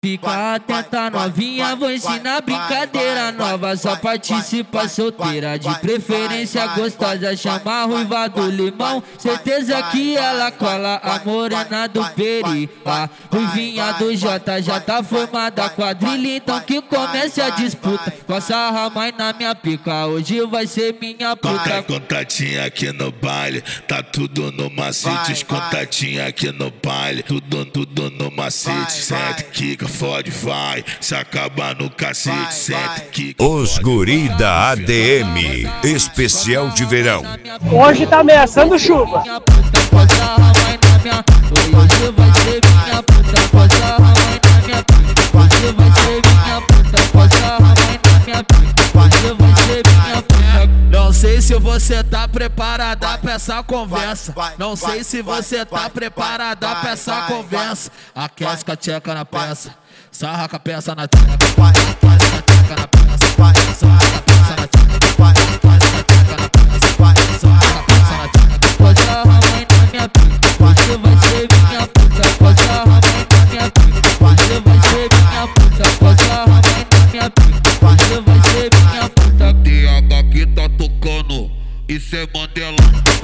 Fica atenta novinha, vou ensinar brincadeira nova. Só participa solteira, de preferência gostosa. Chama a ruiva do limão, certeza que ela cola. A morena do peri, a ruivinha do Jota. Já tá formada a quadrilha, então que comece a disputa. Passa a ramar na minha pica, hoje vai ser minha puta. Contatinha aqui no baile, tá tudo no macete. Os contatinhos aqui no baile, tudo no macete. Sente, quica, fode, vai, se acabar no cacete, sente, quica. Os guri da ADM, especial de verão. Hoje tá ameaçando chuva. Hoje vai ser minha puta, passa a ramar na minha pica. Hoje vai ser minha puta, passa a ramar na minha pica. Hoje vai ser minha puta. Não sei se você tá preparada pra essa conversa. Não sei se você tá preparada pra essa conversa. Aquece com a tcheca na peça, sarra com a peça na tcheca. Aquece com a tcheca na peça, sarra com a peça na tcheca. Aquece com a tcheca na peça, sarra com a peça na tcheca. Passa a ramar na minha pica, hoje vai ser minha puta. Passa a ramar na minha pica, hoje vai ser minha puta. Passa a ramar na minha pica, hoje vai ser minha puta. TH que tá tocando, isso é Mandela.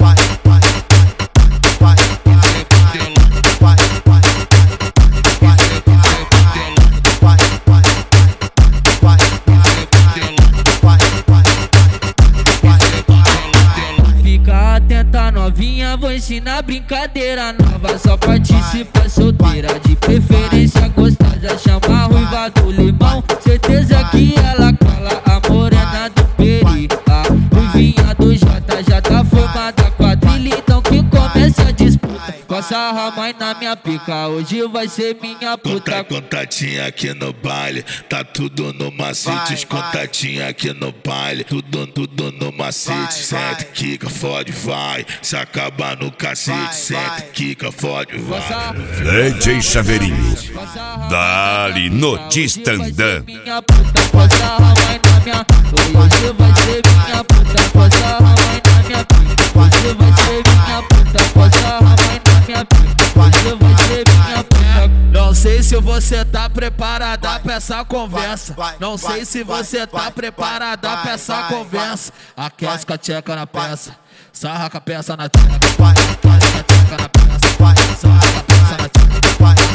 Fica atenta novinha, vou ensinar brincadeira nova. Só participa solteira, de preferência gostosa. Chama a ruiva do limão, certeza que ela cola. A morena do peri, a ruivinha do Jota. Já tá formada a quadrilha, então que comece a disputa. Passa a ramar na minha pica, hoje vai ser minha puta. Contatinha aqui no baile, tá tudo no macete. Os contatinhos aqui no baile, tudo no macete. Sente, quica, fode, vai, se acabar no cacete. Sente, quica, fode, vai. DJ Chaveirinho, dali no Distandã. Minha puta, passa a ramar na minha. Hoje vai ser minha puta, passa a ramar na minha pica. Hoje vai ser minha puta, passa a ramar na minha pica. Hoje vai ser minha puta. Não sei se você tá preparada pra essa conversa. Não sei se você tá preparada pra essa conversa. Aquece com a tcheca na peça, sarra com a peça na tcheca. Aquece com a tcheca na peça, sarra com a peça na tcheca.